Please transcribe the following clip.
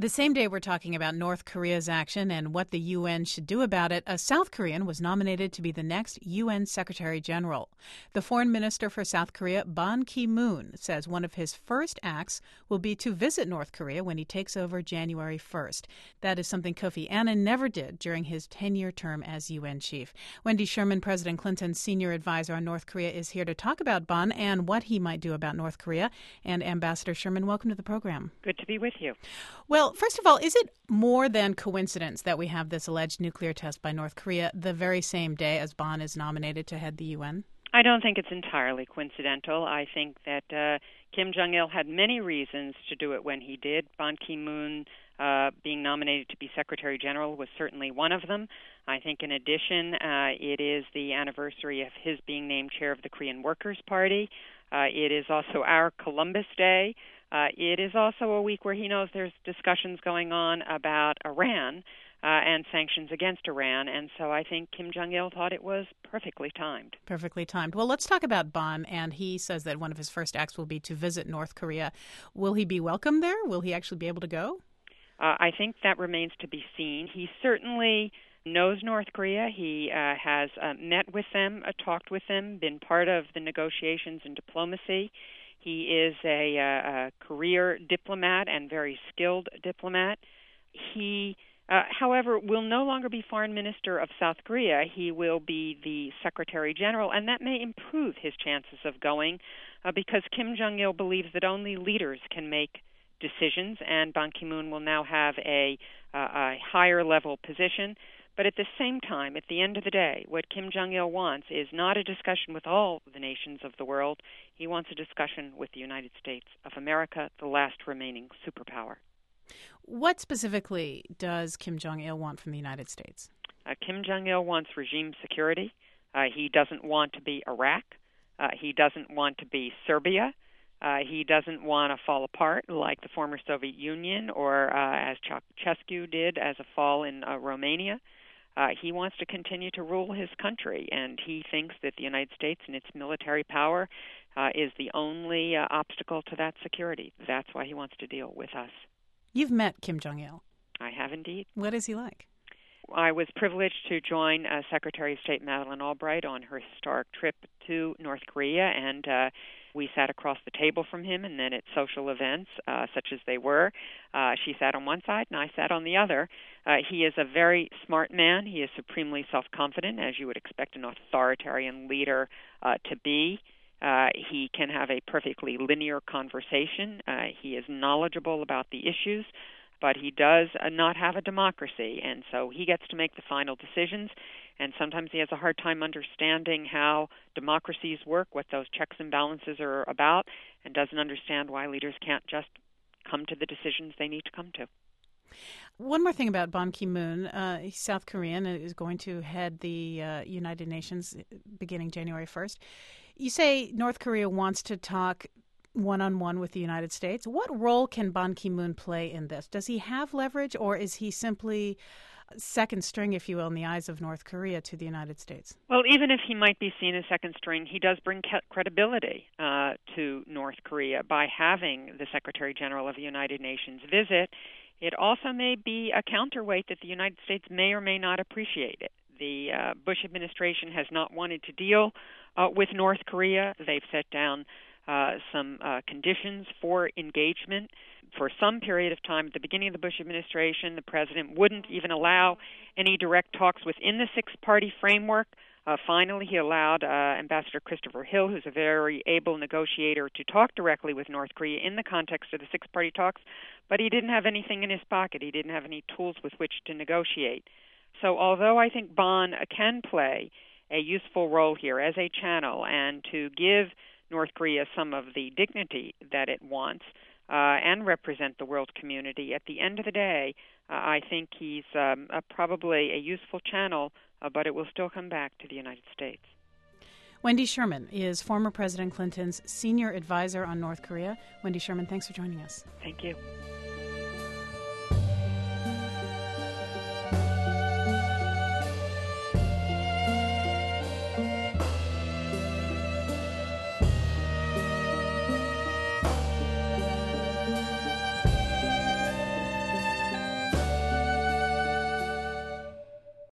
The same day we're talking about North Korea's action and what the UN should do about it, a South Korean was nominated to be the next UN Secretary General. The foreign minister for South Korea, Ban Ki-moon, says one of his first acts will be to visit North Korea when he takes over January 1st. That is something Kofi Annan never did during his 10-year term as UN chief. Wendy Sherman, President Clinton's senior advisor on North Korea, is here to talk about Ban and what he might do about North Korea. And Ambassador Sherman, welcome to the program. Good to be with you. Well, first of all, is it more than coincidence that we have this alleged nuclear test by North Korea the very same day as Ban is nominated to head the UN? I don't think it's entirely coincidental. I think that Kim Jong-il had many reasons to do it when he did. Ban Ki-moon being nominated to be Secretary General was certainly one of them. I think in addition, it is the anniversary of his being named chair of the Korean Workers' Party. It is also our Columbus Day. It is also a week where he knows there's discussions going on about Iran and sanctions against Iran. And so I think Kim Jong-il thought it was perfectly timed. Perfectly timed. Well, let's talk about Ban. And he says that one of his first acts will be to visit North Korea. Will he be welcome there? Will he actually be able to go? I think that remains to be seen. He certainly knows North Korea. He has met with them, talked with them, been part of the negotiations and diplomacy. He is a career diplomat and very skilled diplomat. He, however, will no longer be foreign minister of South Korea. He will be the Secretary General, and that may improve his chances of going because Kim Jong-il believes that only leaders can make decisions, and Ban Ki-moon will now have a higher level position. But at the same time, at the end of the day, what Kim Jong-il wants is not a discussion with all the nations of the world. He wants a discussion with the United States of America, the last remaining superpower. What specifically does Kim Jong-il want from the United States? Kim Jong-il wants regime security. He doesn't want to be Iraq. He doesn't want to be Serbia. He doesn't want to fall apart like the former Soviet Union or as Ceausescu did as a fall in Romania. He wants to continue to rule his country, and he thinks that the United States and its military power is the only obstacle to that security. That's why he wants to deal with us. You've met Kim Jong-il. I have indeed. What is he like? I was privileged to join Secretary of State Madeleine Albright on her historic trip to North Korea, and we sat across the table from him, and then at social events, such as they were, she sat on one side and I sat on the other. He is a very smart man. He is supremely self-confident, as you would expect an authoritarian leader to be. He can have a perfectly linear conversation. He is knowledgeable about the issues, but he does not have a democracy, and so he gets to make the final decisions. And sometimes he has a hard time understanding how democracies work, what those checks and balances are about, and doesn't understand why leaders can't just come to the decisions they need to come to. One more thing about Ban Ki-moon. He's South Korean and is going to head the United Nations beginning January 1st. You say North Korea wants to talk one-on-one with the United States. What role can Ban Ki-moon play in this? Does he have leverage, or is he simply second string, if you will, in the eyes of North Korea to the United States? Well, even if he might be seen as second string, he does bring credibility to North Korea by having the Secretary General of the United Nations visit. It also may be a counterweight that the United States may or may not appreciate it. The Bush administration has not wanted to deal with North Korea. They've set down some conditions for engagement. For some period of time at the beginning of the Bush administration, the president wouldn't even allow any direct talks within the six-party framework. Finally, he allowed Ambassador Christopher Hill, who's a very able negotiator, to talk directly with North Korea in the context of the six-party talks, but he didn't have anything in his pocket. He didn't have any tools with which to negotiate. So although I think Ban can play a useful role here as a channel and to give North Korea some of the dignity that it wants, and represent the world community, at the end of the day, I think he's probably a useful channel, but it will still come back to the United States. Wendy Sherman is former President Clinton's senior advisor on North Korea. Wendy Sherman, thanks for joining us. Thank you.